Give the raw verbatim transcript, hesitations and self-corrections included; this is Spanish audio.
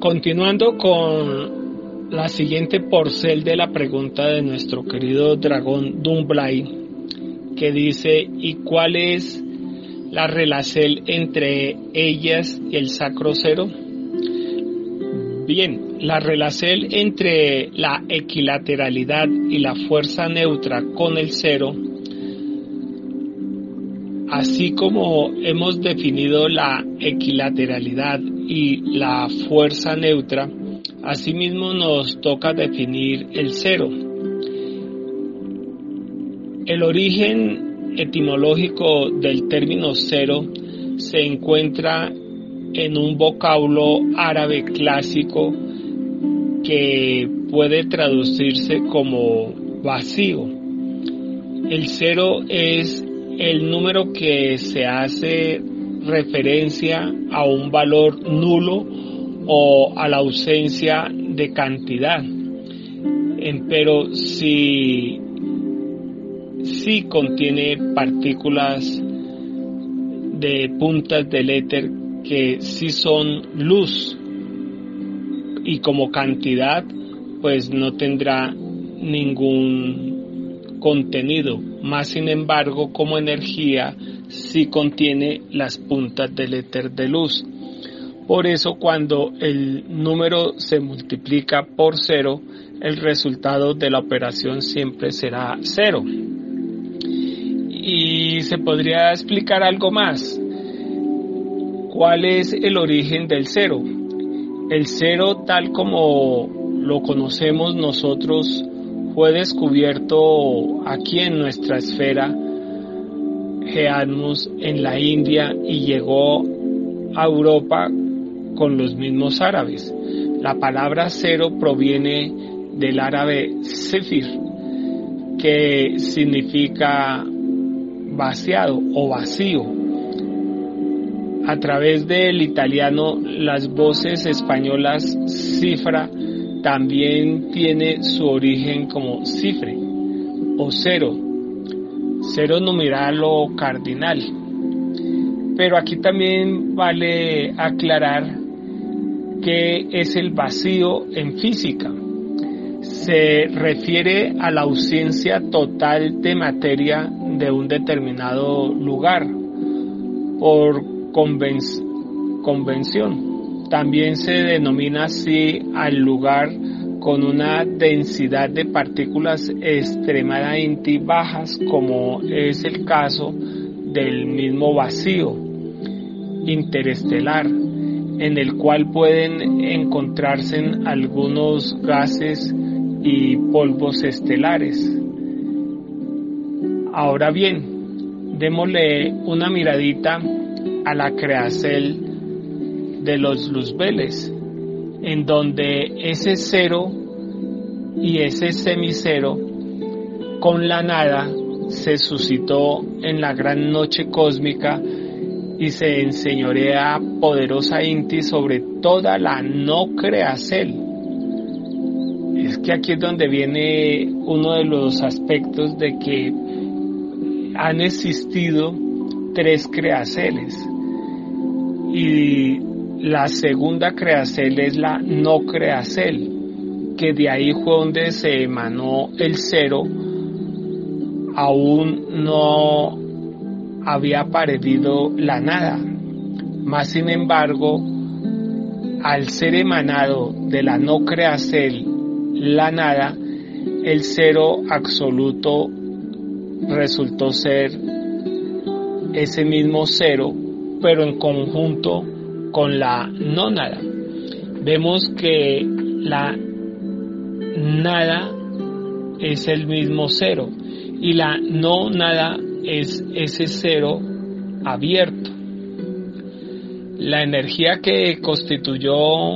Continuando con la siguiente porcel de la pregunta de nuestro querido dragón Dunblay, que dice: ¿y cuál es la relación entre ellas y el sacro cero? Bien, la relación entre la equilateralidad y la fuerza neutra con el cero, así como hemos definido la equilateralidad y la fuerza neutra, asimismo nos toca definir el cero. El origen etimológico del término cero se encuentra en un vocablo árabe clásico que puede traducirse como vacío. El cero es el número que se hace referencia a un valor nulo o a la ausencia de cantidad. Pero si, si contiene partículas de puntas del éter que sí son luz, y como cantidad pues no tendrá ningún contenido, más sin embargo como energía sí contiene las puntas del éter de luz. Por eso cuando el número se multiplica por cero, el resultado de la operación siempre será cero. Y se podría explicar algo más. ¿Cuál es el origen del cero? El cero, tal como lo conocemos nosotros, fue descubierto aquí en nuestra esfera Geadmus, en la India, y llegó a Europa con los mismos árabes. La palabra cero proviene del árabe sefir, que significa vaciado o vacío. A través del italiano, las voces españolas cifra también tiene su origen como cifre o cero, cero numeral o cardinal. Pero aquí también vale aclarar qué es el vacío en física. Se refiere a la ausencia total de materia de un determinado lugar por Conven- convención. También se denomina así al lugar con una densidad de partículas extremadamente bajas, como es el caso del mismo vacío interestelar, en el cual pueden encontrarse algunos gases y polvos estelares. Ahora bien, démosle una miradita a la creacel de los luzbeles, en donde ese cero y ese semicero con la nada se suscitó en la gran noche cósmica y se enseñorea poderosa Inti sobre toda la no creacel. Es que aquí es donde viene uno de los aspectos de que han existido tres creaceles, y la segunda creacel es la no creacel, que de ahí fue donde se emanó el cero. Aún no había aparecido la nada, más sin embargo, al ser emanado de la no creacel la nada, el cero absoluto resultó ser ese mismo cero, pero en conjunto con la no nada. Vemos que la nada es el mismo cero y la no nada es ese cero abierto. La energía que constituyó